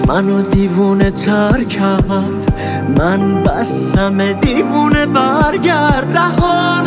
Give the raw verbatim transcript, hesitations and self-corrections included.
منو دیوونه تر کرد. من بسم دیوونه برگرد. رها